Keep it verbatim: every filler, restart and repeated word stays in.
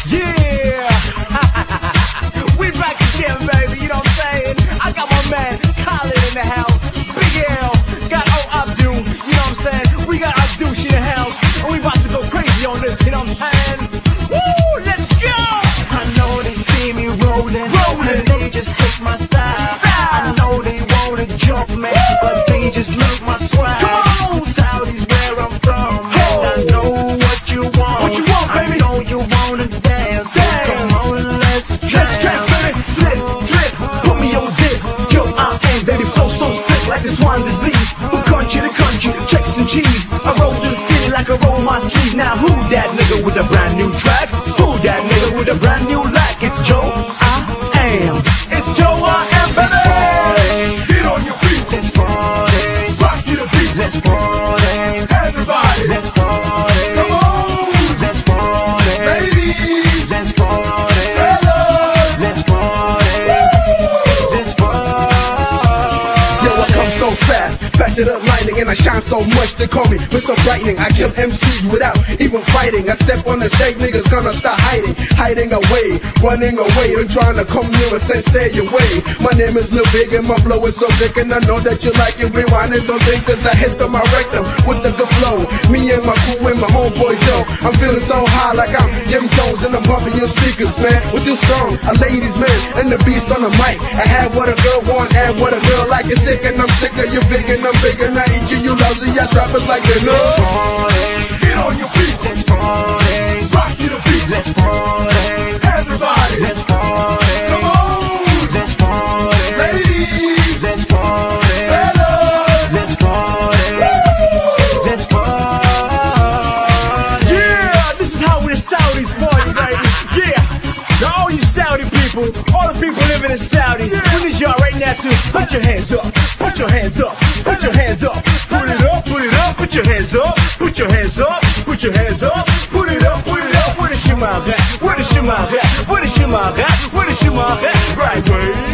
Yeah! We back again, baby, you know what I'm saying? I got my man Khaled in the house, Big L, got O Abdul, you know what I'm saying? We got Abdul in the house, and we about to go crazy on this, you know what I'm saying? Woo! Let's go! I know they see me rolling, rolling, and they just hate my style. Style. I know they wanna jump me, but they just love my swag. Come on. Saudi's where I'm from, Oh. and I know what you want. What you want, baby? I know you wanna dance. Dance. Come on, let's Let's dance. dance, baby. Flip, flip, put me on dip. Yo, I am, baby, flow so sick like this swine disease. From country to country, checks and cheese. I roll the city like I roll my sleeve. Now who that nigga with a brand new track? Who that nigga with a brand new like? It's Joe, I am. It's Joe, I am, baby. Get on your feet, Let's party, rock to the beat. let's party, Everybody, let's party, come on, let's party, ladies, let's party, fellas. let's party, let's party. Yo, I come so fast, faster than lightning, and I shine so much they call me Mister Brightening. I kill M Cs without even fighting. I step on the stage, niggas gonna start hiding, hiding away, running away, and trying to come near us and stay away. My name is Lil Big and my flow is so thick, and I know that you like it. Rewind and don't think cause I hit them, I wreck them with the good flow. Me and my crew and my homeboys, yo, I'm feeling so high like I'm Jim Jones, and I'm bumping your speakers, man, with this song, a ladies man, and the beast on the mic. I have what a girl want and what a girl like. It's sick and I'm sick of you big and I'm big and I eat you, you lousy ass rappers like you know. Get on your feet, Let's party, rock to the beat. let's party, Everybody, let's party, come on, let's party, ladies, let's party, fellas. let's party, let's party. Yeah, this is how we the Saudis party, baby. Yeah, now all you Saudi people, all the people living in Saudi, we need y'all right now to put your hands up, put your hands up, put your hands up, put it up, put it up, put your hands up, put your hands up, put your hands up, put it up, put it up. Where the shimmer at? Where the shimmer at? Where the shimmer at? Where the shimmer at? Right way.